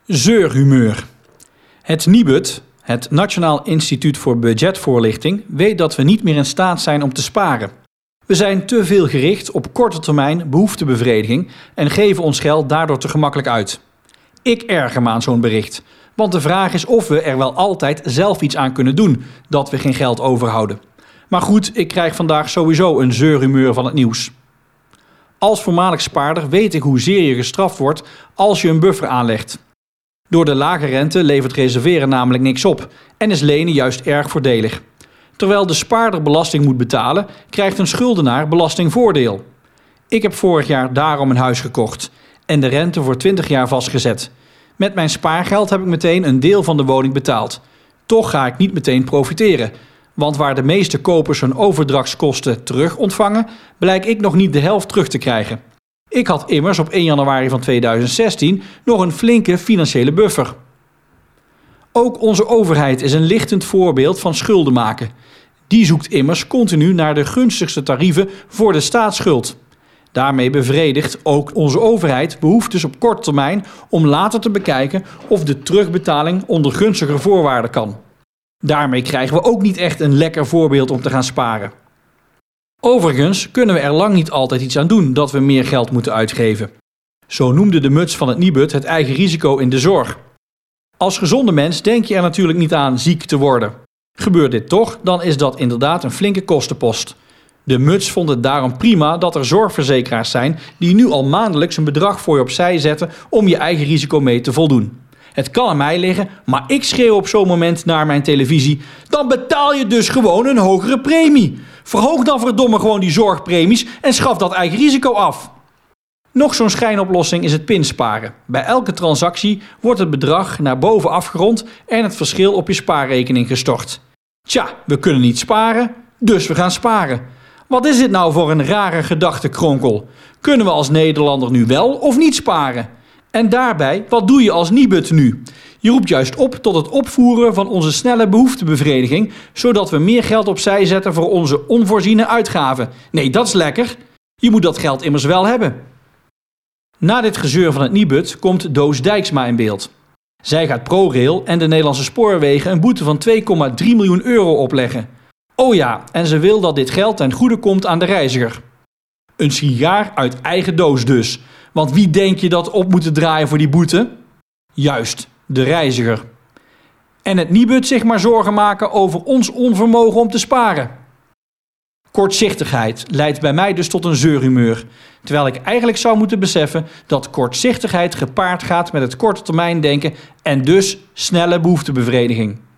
Zeurhumeur. Het NIBUD, het Nationaal Instituut voor Budgetvoorlichting, weet dat we niet meer in staat zijn om te sparen. We zijn te veel gericht op korte termijn behoeftebevrediging en geven ons geld daardoor te gemakkelijk uit. Ik erger me aan zo'n bericht, want de vraag is of we er wel altijd zelf iets aan kunnen doen dat we geen geld overhouden. Maar goed, ik krijg vandaag sowieso een zeurhumeur van het nieuws. Als voormalig spaarder weet ik hoezeer je gestraft wordt als je een buffer aanlegt. Door de lage rente levert reserveren namelijk niks op en is lenen juist erg voordelig. Terwijl de spaarder belasting moet betalen, krijgt een schuldenaar belastingvoordeel. Ik heb vorig jaar daarom een huis gekocht en de rente voor 20 jaar vastgezet. Met mijn spaargeld heb ik meteen een deel van de woning betaald. Toch ga ik niet meteen profiteren, want waar de meeste kopers hun overdrachtskosten terug ontvangen, blijkt ik nog niet de helft terug te krijgen. Ik had immers op 1 januari van 2016 nog een flinke financiële buffer. Ook onze overheid is een lichtend voorbeeld van schulden maken. Die zoekt immers continu naar de gunstigste tarieven voor de staatsschuld. Daarmee bevredigt ook onze overheid behoeftes op korte termijn om later te bekijken of de terugbetaling onder gunstiger voorwaarden kan. Daarmee krijgen we ook niet echt een lekker voorbeeld om te gaan sparen. Overigens kunnen we er lang niet altijd iets aan doen dat we meer geld moeten uitgeven. Zo noemde de muts van het NIBUD het eigen risico in de zorg. Als gezonde mens denk je er natuurlijk niet aan ziek te worden. Gebeurt dit toch, dan is dat inderdaad een flinke kostenpost. De muts vond het daarom prima dat er zorgverzekeraars zijn die nu al maandelijks een bedrag voor je opzij zetten om je eigen risico mee te voldoen. Het kan aan mij liggen, maar ik schreeuw op zo'n moment naar mijn televisie: dan betaal je dus gewoon een hogere premie. Verhoog dan verdomme gewoon die zorgpremies en schaf dat eigen risico af. Nog zo'n schijnoplossing is het pinsparen. Bij elke transactie wordt het bedrag naar boven afgerond en het verschil op je spaarrekening gestort. Tja, we kunnen niet sparen, dus we gaan sparen. Wat is dit nou voor een rare gedachtekronkel? Kunnen we als Nederlander nu wel of niet sparen? En daarbij, wat doe je als NIBUD nu? Je roept juist op tot het opvoeren van onze snelle behoeftebevrediging, zodat we meer geld opzij zetten voor onze onvoorziene uitgaven. Nee, dat is lekker. Je moet dat geld immers wel hebben. Na dit gezeur van het NIBUD komt Doos Dijksma in beeld. Zij gaat ProRail en de Nederlandse Spoorwegen een boete van 2,3 miljoen euro opleggen. Oh ja, en ze wil dat dit geld ten goede komt aan de reiziger. Een sigaar uit eigen doos dus. Want wie denk je dat op moet draaien voor die boete? Juist, de reiziger. En het NIBUD zich maar zorgen maken over ons onvermogen om te sparen. Kortzichtigheid leidt bij mij dus tot een zeurhumeur. Terwijl ik eigenlijk zou moeten beseffen dat kortzichtigheid gepaard gaat met het korte termijn denken en dus snelle behoeftebevrediging.